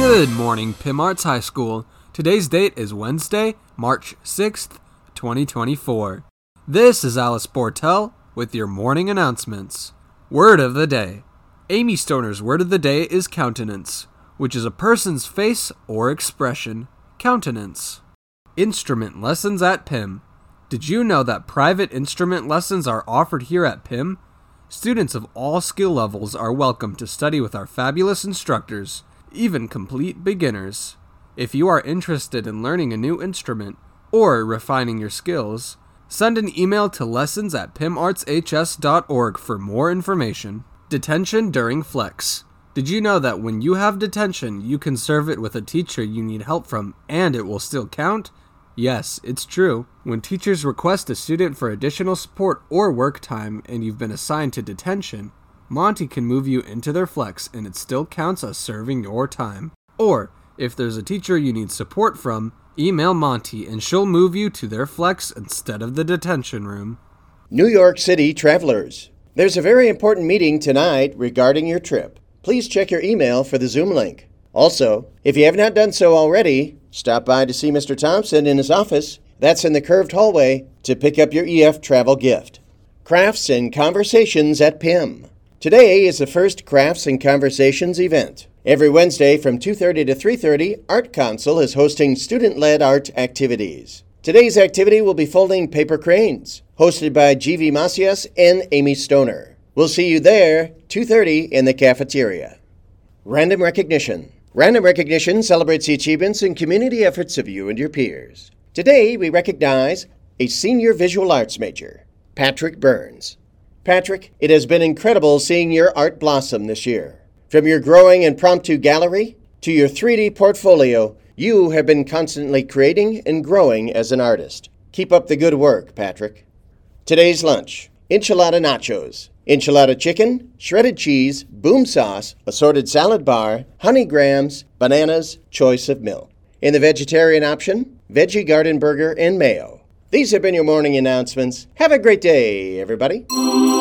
Good morning, Pim Arts High School. Today's date is Wednesday, March 6th, 2024. This is Alice Bortel with your morning announcements. Word of the day. Amy Stoner's word of the day is countenance, which is a person's face or expression. Countenance. Instrument lessons at PIM. Did you know that private instrument lessons are offered here at PIM? Students of all skill levels are welcome to study with our fabulous instructors, even complete beginners. If you are interested in learning a new instrument or refining your skills, send an email to lessons@pimartshs.org for more information. Detention during flex. Did you know that when you have detention, you can serve it with a teacher you need help from and it will still count? Yes, it's true. When teachers request a student for additional support or work time and you've been assigned to detention, Monty can move you into their flex and it still counts as serving your time. Or, if there's a teacher you need support from, email Monty and she'll move you to their flex instead of the detention room. New York City travelers. There's a very important meeting tonight regarding your trip. Please check your email for the Zoom link. Also, if you have not done so already, stop by to see Mr. Thompson in his office. That's in the curved hallway to pick up your EF travel gift. Crafts and Conversations at PIM. Today is the first Crafts and Conversations event. Every Wednesday from 2:30 to 3:30, Art Council is hosting student-led art activities. Today's activity will be folding paper cranes, hosted by G.V. Macias and Amy Stoner. We'll see you there, 2:30 in the cafeteria. Random Recognition. Random Recognition celebrates the achievements and community efforts of you and your peers. Today, we recognize a senior visual arts major, Patrick Burns. Patrick, it has been incredible seeing your art blossom this year. From your growing impromptu gallery to your 3D portfolio, you have been constantly creating and growing as an artist. Keep up the good work, Patrick. Today's lunch: enchilada nachos, enchilada chicken, shredded cheese, boom sauce, assorted salad bar, honey grams, bananas, choice of milk. In the vegetarian option, veggie garden burger and mayo. These have been your morning announcements. Have a great day, everybody.